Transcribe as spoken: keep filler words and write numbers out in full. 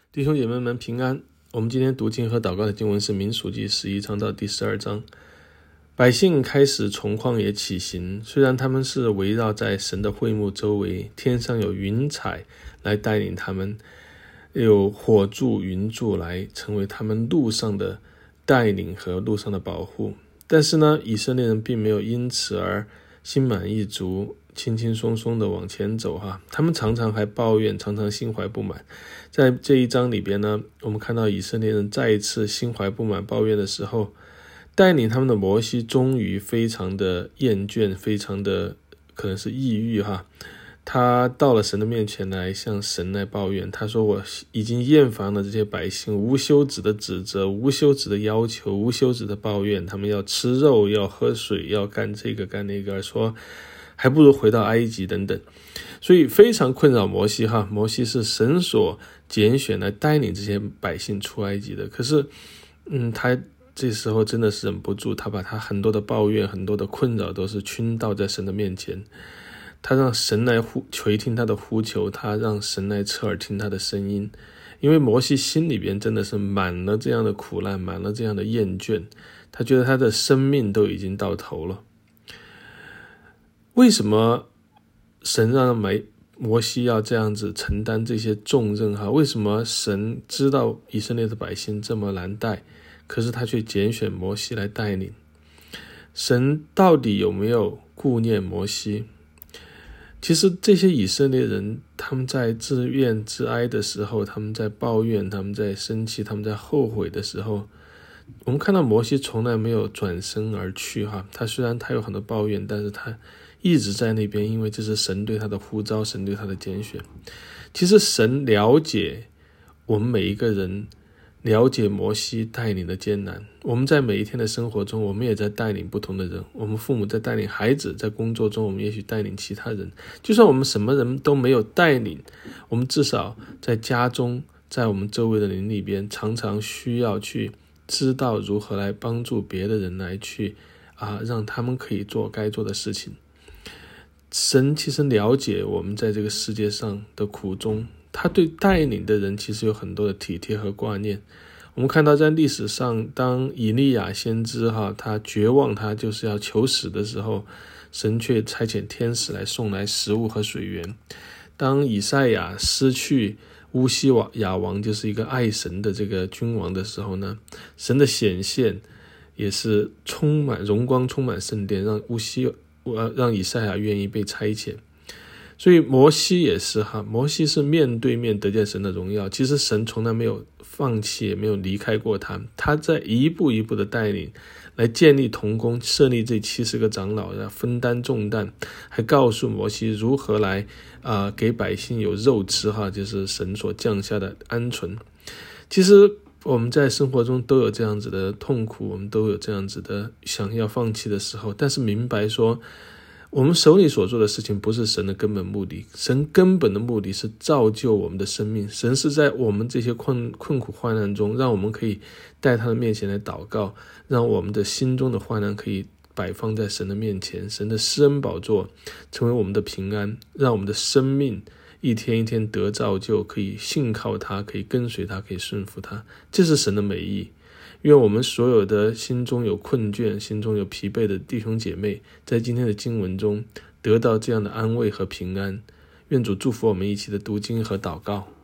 弟兄姐妹们平安。我们今天读经和祷告的经文是民数记十一章到第十二章。百姓开始从旷野起行，虽然他们是围绕在神的会幕周围，天上有云彩来带领他们，有火柱云柱来成为他们路上的带领和路上的保护，但是呢，以色列人并没有因此而心满意足，轻轻松松的往前走哈，他们常常还抱怨，常常心怀不满。在这一章里边呢，我们看到以色列人再一次心怀不满抱怨的时候，带领他们的摩西终于非常的厌倦，非常的可能是抑郁哈。他到了神的面前来向神来抱怨，他说我已经厌烦了这些百姓无休止的指责，无休止的要求，无休止的抱怨，他们要吃肉，要喝水，要干这个干那个，说还不如回到埃及等等。所以非常困扰摩西哈，摩西是神所拣选来带领这些百姓出埃及的，可是嗯，他这时候真的是忍不住，他把他很多的抱怨，很多的困扰都是倾倒在神的面前，他让神来呼垂听他的呼求，他让神来侧耳听他的声音。因为摩西心里边真的是满了这样的苦难，满了这样的厌倦，他觉得他的生命都已经到头了。为什么神让摩西要这样子承担这些重任哈？为什么神知道以色列的百姓这么难带，可是他却拣选摩西来带领？神到底有没有顾念摩西？其实这些以色列人，他们在自怨自哀的时候，他们在抱怨，他们在生气，他们在后悔的时候，我们看到摩西从来没有转身而去哈。他虽然他有很多抱怨，但是他一直在那边，因为这是神对他的呼召，神对他的拣选。其实神了解我们每一个人，了解摩西带领的艰难。我们在每一天的生活中，我们也在带领不同的人，我们父母在带领孩子，在工作中我们也许带领其他人，就算我们什么人都没有带领，我们至少在家中，在我们周围的邻里边，常常需要去知道如何来帮助别的人，来去啊，让他们可以做该做的事情。神其实了解我们在这个世界上的苦衷，他对带领的人其实有很多的体贴和挂念。我们看到在历史上，当以利亚先知哈，他绝望，他就是要求死的时候，神却差遣天使来送来食物和水源。当以赛亚失去乌西雅王，就是一个爱神的这个君王的时候呢，神的显现也是充满荣光，充满圣殿，让乌西让以赛亚愿意被差遣。所以摩西也是哈，摩西是面对面得见神的荣耀，其实神从来没有放弃，也没有离开过他，他在一步一步的带领，来建立同工，设立这七十个长老，分担重担，还告诉摩西如何来啊、呃、给百姓有肉吃哈，就是神所降下的鹌鹑。其实我们在生活中都有这样子的痛苦，我们都有这样子的想要放弃的时候，但是明白说我们手里所做的事情不是神的根本目的，神根本的目的是造就我们的生命。神是在我们这些困困苦患难中，让我们可以带他的面前来祷告，让我们的心中的患难可以摆放在神的面前，神的施恩宝座成为我们的平安，让我们的生命一天一天得造就，可以信靠他，可以跟随他，可以顺服他。这是神的美意。愿我们所有的心中有困倦，心中有疲惫的弟兄姐妹，在今天的经文中得到这样的安慰和平安。愿主祝福我们一起的读经和祷告。